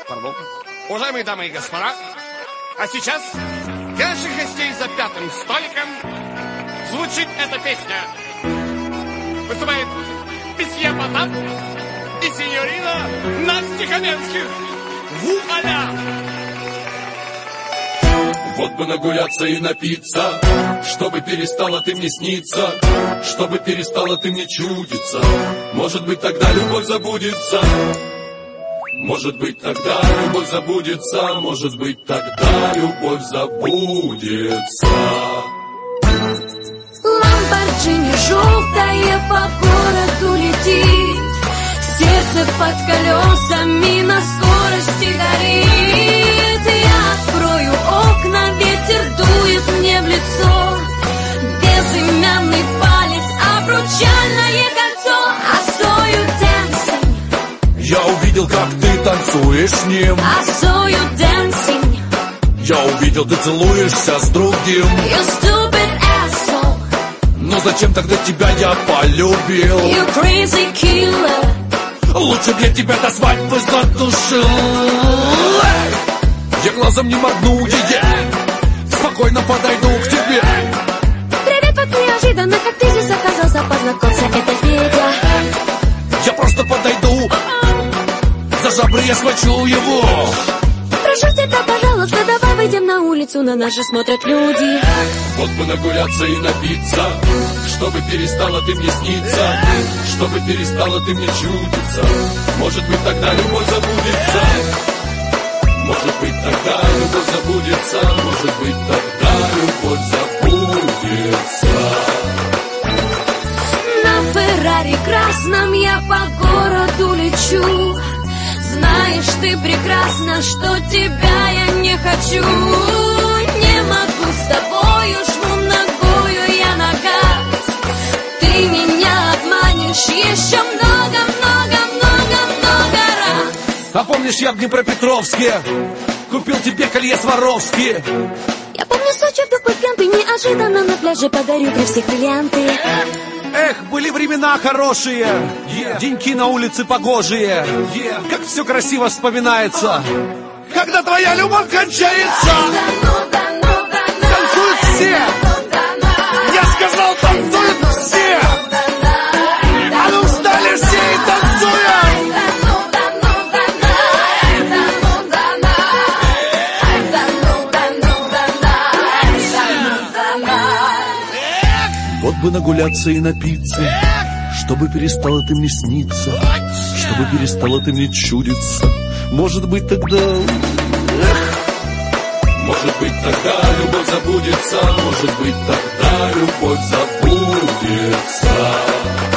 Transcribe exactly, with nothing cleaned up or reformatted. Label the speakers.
Speaker 1: Пардон. Уважаемые дамы и господа, а сейчас для наших гостей за пятым столиком звучит эта песня. Выступает месье Потап и сеньорина Настя Каменских. Вуаля!
Speaker 2: Вот бы нагуляться и напиться, чтобы перестала ты мне сниться, чтобы перестала ты мне чудиться. Может быть, тогда любовь забудется. Может быть, тогда любовь забудется. Может быть, тогда любовь забудется.
Speaker 3: Ламборджини желтая по городу летит, сердце под колесами на скорости горит. Я открою окна, ветер дует мне в лицо, безымянный палец, обручальное кольцо. I saw you dancing.
Speaker 2: Я увидел, как ты танцуешь с ним.
Speaker 3: I saw you dancing.
Speaker 2: Я увидел, ты целуешься с другим.
Speaker 3: You stupid asshole.
Speaker 2: Но зачем тогда тебя я полюбил?
Speaker 3: You crazy killer.
Speaker 2: Лучше б я тебя до свадьбы задушил. Я глазом не моргну, yeah. Спокойно подойду к тебе.
Speaker 3: Привет, как неожиданно, как ты здесь оказался. Познакомься, это Федя.
Speaker 2: Я просто подойду, за жабры я схвачу его.
Speaker 3: Прошу тебя, пожалуйста, давай выйдем на улицу, на нас же смотрят люди.
Speaker 2: Вот бы нагуляться и напиться, чтобы перестала ты мне сниться, чтобы перестала ты мне чудиться. Может быть, тогда любовь забудется. Может быть, тогда любовь забудется. Может быть, тогда любовь забудется.
Speaker 3: На Феррари красном я по городу лечу. Знаешь ты прекрасно, что тебя я не хочу. Не могу с тобою, жму ногою я на газ. Ты меня обманешь еще много-много-много-много раз.
Speaker 2: А помнишь, я в Днепропетровске купил тебе колье Сваровски?
Speaker 3: Я помню Сочи, в такой пьян, ты неожиданно на пляже подарю при всех бриллианты.
Speaker 4: Эх, были времена хорошие, yeah. Деньки на улице погожие, yeah. Как все красиво вспоминается, когда твоя любовь кончается. Танцуют все, я сказал, танцуют все. А ну встали все и танцуем. Вот бы нагуляться и напиться, чтобы перестала ты мне сниться, чтобы перестала ты мне чудиться. Может быть, тогда... Эх.
Speaker 2: Может быть, тогда любовь забудется. Может быть, тогда любовь забудется.